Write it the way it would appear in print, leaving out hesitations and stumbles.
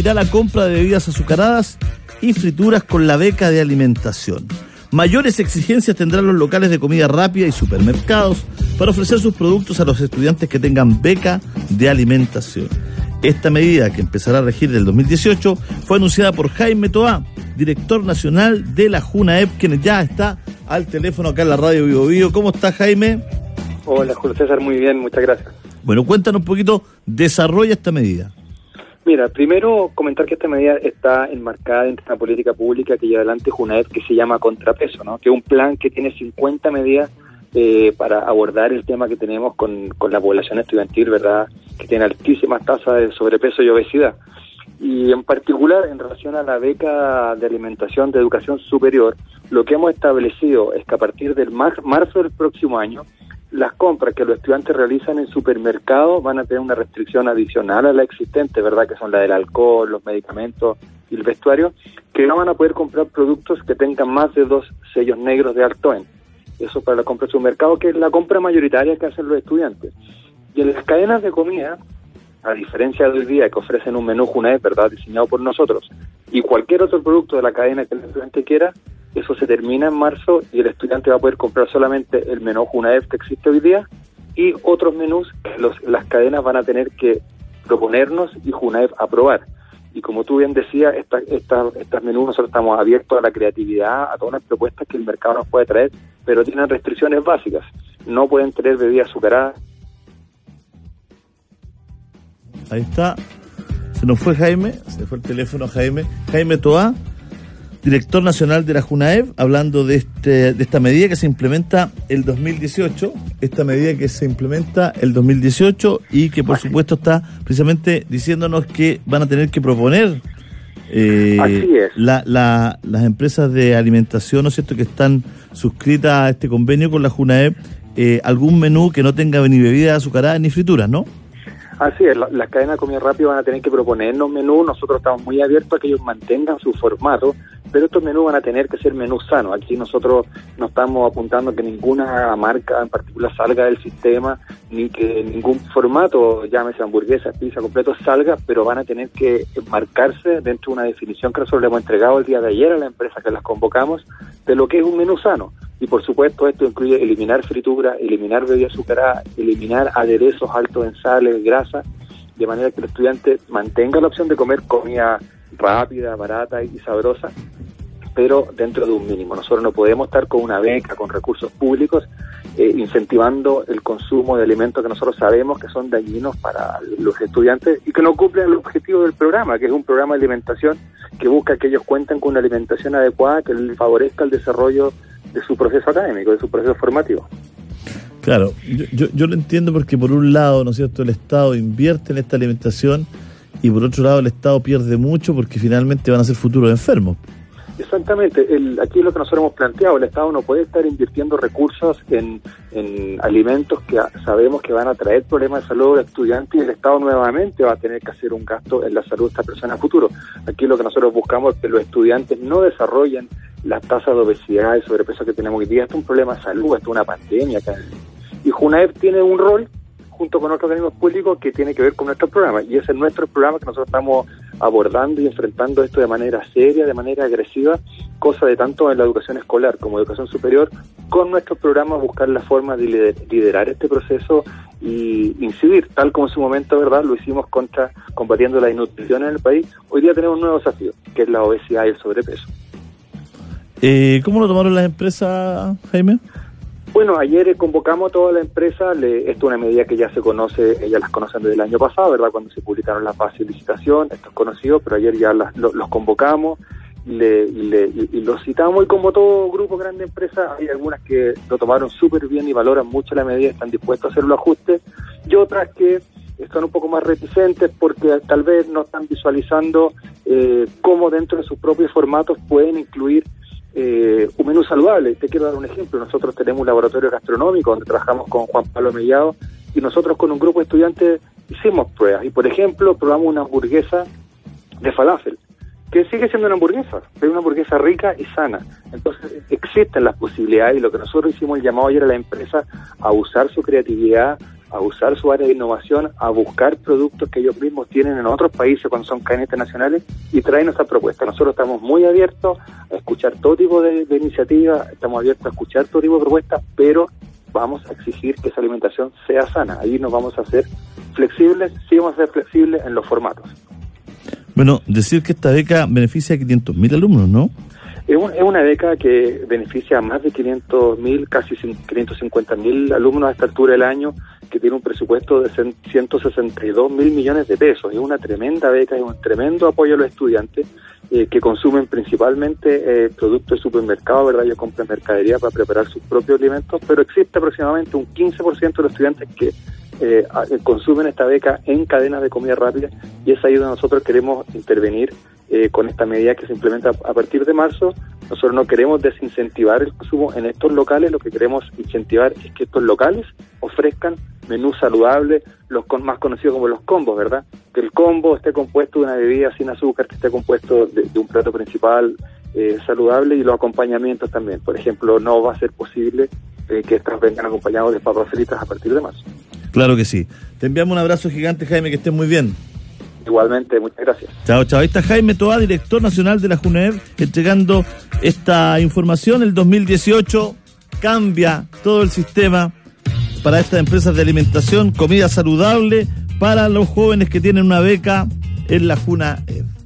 permitirá la compra de bebidas azucaradas y frituras con la beca de alimentación. Mayores exigencias tendrán los locales de comida rápida y supermercados para ofrecer sus productos a los estudiantes que tengan beca de alimentación. Esta medida, que empezará a regir del 2018, fue anunciada por Jaime Toá, director nacional de la JUNAEP, quien ya está al teléfono acá en la radio Vivo Vivo. ¿Cómo está, Jaime? Hola, Julio César, muy bien, muchas gracias. Bueno, cuéntanos un poquito, desarrolla esta medida. Mira, primero comentar que esta medida está enmarcada en una política pública que lleva adelante JUNAEP, que se llama Contrapeso, ¿no? Que es un plan que tiene 50 medidas para abordar el tema que tenemos con la población estudiantil, ¿verdad? Que tiene altísimas tasas de sobrepeso y obesidad. Y en particular, en relación a la beca de alimentación de educación superior, lo que hemos establecido es que a partir del marzo del próximo año, las compras que los estudiantes realizan en supermercados van a tener una restricción adicional a la existente, ¿verdad? Que son la del alcohol, los medicamentos y el vestuario, que no van a poder comprar productos que tengan más de 2 sellos negros de alto en. Eso para la compra de supermercado, que es la compra mayoritaria que hacen los estudiantes. Y en las cadenas de comida, a diferencia de hoy día que ofrecen un menú JUNAEP, ¿verdad?, diseñado por nosotros, y cualquier otro producto de la cadena que el estudiante quiera, eso se termina en marzo y el estudiante va a poder comprar solamente el menú JUNAEP que existe hoy día y otros menús que las cadenas van a tener que proponernos y JUNAEP aprobar. Y como tú bien decías, estas menús nosotros estamos abiertos a la creatividad, a todas las propuestas que el mercado nos puede traer, pero tienen restricciones básicas. No pueden tener bebidas azucaradas. Ahí está. Se nos fue Jaime, se fue el teléfono Jaime. Jaime Toá, director nacional de la JUNAEP, hablando de esta medida que se implementa el 2018, y que por supuesto está precisamente diciéndonos que van a tener que proponer Así es. Las empresas de alimentación, ¿no es cierto?, que están suscritas a este convenio con la JUNAEP, algún menú que no tenga ni bebidas azucaradas ni frituras, ¿no? Así es, las cadenas de comida rápida van a tener que proponernos menús. Nosotros estamos muy abiertos a que ellos mantengan su formato, pero estos menús van a tener que ser menús sanos. Aquí nosotros no estamos apuntando a que ninguna marca en particular salga del sistema, ni que ningún formato, llámese hamburguesa, pizza, completo, salga, pero van a tener que marcarse dentro de una definición que nosotros le hemos entregado el día de ayer a la empresa que las convocamos, de lo que es un menú sano. Y por supuesto esto incluye eliminar fritura, eliminar bebidas azucaradas, eliminar aderezos altos en sales, grasa, de manera que el estudiante mantenga la opción de comer comida rápida, barata y sabrosa, pero dentro de un mínimo. Nosotros no podemos estar con una beca, con recursos públicos, incentivando el consumo de alimentos que nosotros sabemos que son dañinos para los estudiantes y que no cumplen el objetivo del programa, que es un programa de alimentación que busca que ellos cuenten con una alimentación adecuada que les favorezca el desarrollo de su proceso académico, de su proceso formativo. Claro, yo lo entiendo porque por un lado, ¿no es cierto?, el Estado invierte en esta alimentación y por otro lado el Estado pierde mucho porque finalmente van a ser futuros enfermos. Exactamente, aquí es lo que nosotros hemos planteado. El Estado no puede estar invirtiendo recursos en alimentos que sabemos que van a traer problemas de salud al estudiante, y el Estado nuevamente va a tener que hacer un gasto en la salud de esta persona a futuro. Aquí lo que nosotros buscamos es que los estudiantes no desarrollen las tasas de obesidad y sobrepeso que tenemos hoy día. Esto es un problema de salud, esto es una pandemia acá. Y JUNAEP tiene un rol junto con otros organismos públicos que tiene que ver con nuestro programa, y ese es nuestro programa que nosotros estamos abordando y enfrentando esto de manera seria, de manera agresiva, cosa de tanto en la educación escolar como educación superior, con nuestros programas buscar la forma de liderar este proceso y incidir, tal como en su momento, ¿verdad?, lo hicimos combatiendo la desnutrición en el país. Hoy día tenemos un nuevo desafío, que es la obesidad y el sobrepeso. ¿Cómo lo tomaron las empresas, Jaime? Bueno, ayer convocamos a toda la empresa. Esto es una medida que ya se conoce, ellas las conocen desde el año pasado, ¿verdad?, cuando se publicaron las bases de licitación. Esto es conocido, pero ayer ya los convocamos y los citamos, y como todo grupo grande de empresas, hay algunas que lo tomaron súper bien y valoran mucho la medida, están dispuestos a hacer los ajustes, y otras que están un poco más reticentes porque tal vez no están visualizando cómo dentro de sus propios formatos pueden incluir un menú saludable. Te quiero dar un ejemplo. Nosotros tenemos un laboratorio gastronómico donde trabajamos con Juan Pablo Mellado, y nosotros con un grupo de estudiantes hicimos pruebas, y por ejemplo probamos una hamburguesa de falafel, que sigue siendo una hamburguesa, pero una hamburguesa rica y sana. Entonces existen las posibilidades, y lo que nosotros hicimos el llamado ayer a la empresa a usar su creatividad, a usar su área de innovación, a buscar productos que ellos mismos tienen en otros países cuando son cadenas internacionales y traen nuestra propuesta. Nosotros estamos muy abiertos a escuchar todo tipo de iniciativas, estamos abiertos a escuchar todo tipo de propuestas, pero vamos a exigir que esa alimentación sea sana. Ahí nos vamos a hacer flexibles, sí vamos a ser flexibles en los formatos. Bueno, decir que esta beca beneficia a 500.000 alumnos, ¿no? Es una beca que beneficia a más de 500.000, casi 550.000 alumnos a esta altura del año, que tiene un presupuesto de 162.000 millones de pesos. Es una tremenda beca, es un tremendo apoyo a los estudiantes que consumen principalmente productos de supermercado, ¿verdad? Ellos compran mercadería para preparar sus propios alimentos, pero existe aproximadamente un 15% de los estudiantes que consumen esta beca en cadenas de comida rápida, y es ahí donde nosotros queremos intervenir con esta medida que se implementa a partir de marzo. Nosotros no queremos desincentivar el consumo en estos locales, lo que queremos incentivar es que estos locales ofrezcan menús saludables, los más conocidos como los combos, ¿verdad? Que el combo esté compuesto de una bebida sin azúcar, que esté compuesto de un plato principal saludable, y los acompañamientos también. Por ejemplo, no va a ser posible que estas vengan acompañados de papas fritas a partir de marzo. Claro que sí. Te enviamos un abrazo gigante, Jaime, que estés muy bien. Igualmente, muchas gracias. Chao, chao. Ahí está Jaime Toá, director nacional de la JUNEV, entregando esta información. El 2018 cambia todo el sistema para estas empresas de alimentación, comida saludable para los jóvenes que tienen una beca en la JUNEV.